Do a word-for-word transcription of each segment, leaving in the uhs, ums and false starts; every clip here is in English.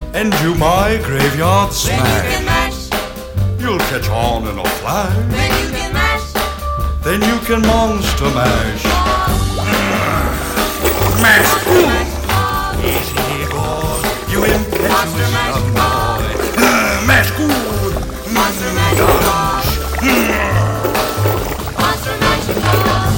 and do my graveyard Then you can smash. mash. You'll catch on in a flash. Then you can mash. Then you can monster mash. Monster Mash. mash. Easy boy, you impetuous Monster mash. young boy. Mash good. Monster mash. Monster mash. Monster mash.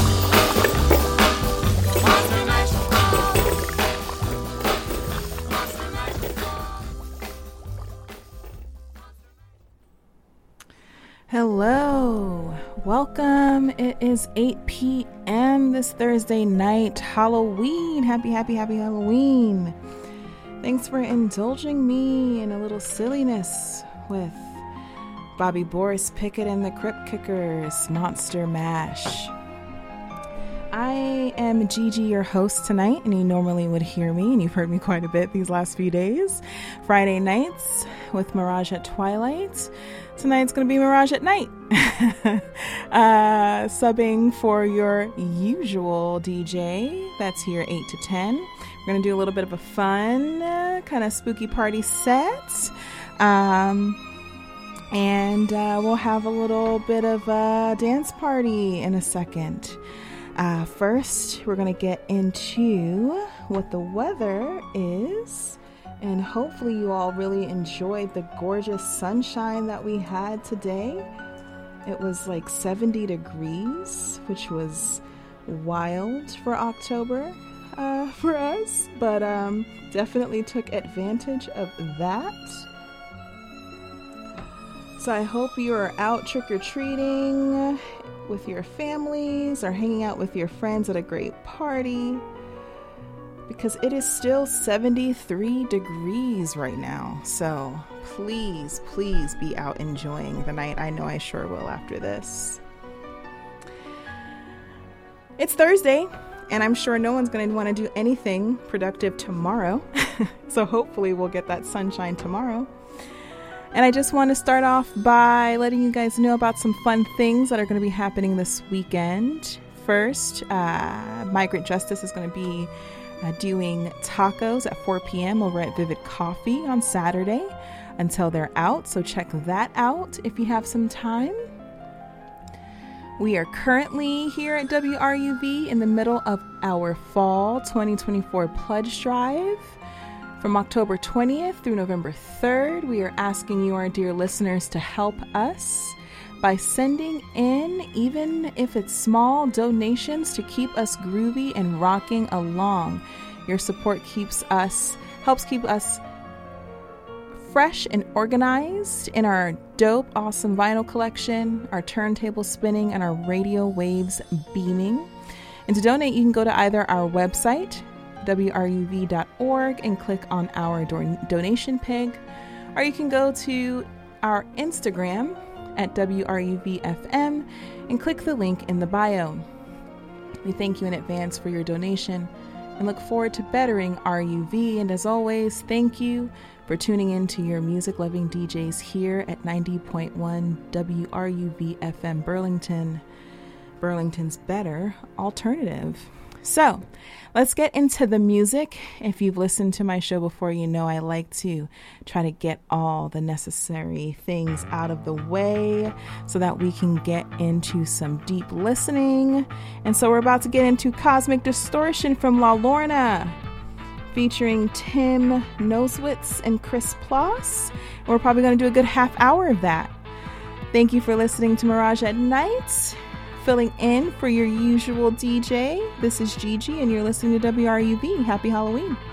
Hello, welcome. It is eight p.m. this Thursday night, Halloween. Happy, happy, happy Halloween. Thanks for indulging me in a little silliness with Bobby Boris Pickett and the Crypt Kickers, Monster Mash. I am Gigi, your host tonight, and you normally would hear me, and you've heard me quite a bit these last few days. Friday nights with Mirage at Twilight. Tonight's going to be Mirage at Night. uh, subbing for your usual D J that's here eight to ten. We're going to do a little bit of a fun, uh, kind of spooky party set. Um, and uh, we'll have a little bit of a dance party in a second. Uh, first, we're going to get into what the weather is. And hopefully you all really enjoyed the gorgeous sunshine that we had today. It was like seventy degrees, which was wild for October uh, for us. But um, definitely took advantage of that. So I hope you are out trick-or-treating with your families or hanging out with your friends at a great party. Because it is still seventy-three degrees right now. So please, please be out enjoying the night. I know I sure will after this. It's Thursday, and I'm sure no one's going to want to do anything productive tomorrow. So hopefully we'll get that sunshine tomorrow. And I just want to start off by letting you guys know about some fun things that are going to be happening this weekend. First, uh, Migrant Justice is going to be Uh, doing tacos at four p.m. over at Vivid Coffee on Saturday until they're out. So check that out if you have some time. We are currently here at W R U V in the middle of our fall twenty twenty-four pledge drive. From October twentieth through November third, we are asking you, our dear listeners, to help us by sending in, even if it's small, donations to keep us groovy and rocking along. Your support keeps us, helps keep us fresh and organized in our dope, awesome vinyl collection, our turntable spinning, and our radio waves beaming. And to donate, you can go to either our website, W R U V dot org, and click on our don- donation pig, or you can go to our Instagram at W R U V F M and click the link in the bio. We thank you in advance for your donation and look forward to bettering R U V. And as always, thank you for tuning in to your music-loving D Js here at ninety point one W R U V F M Burlington, Burlington's better alternative. So let's get into the music. If you've listened to my show before, you know I like to try to get all the necessary things out of the way so that we can get into some deep listening. And so we're about to get into Cosmic Distortion from La Lorna, featuring Tim Noswitz and Chris Ploss. And we're probably going to do a good half hour of that. Thank you for listening to Mirage at Night. Filling in for your usual D J, this is Gigi, and you're listening to W R U V. Happy Halloween.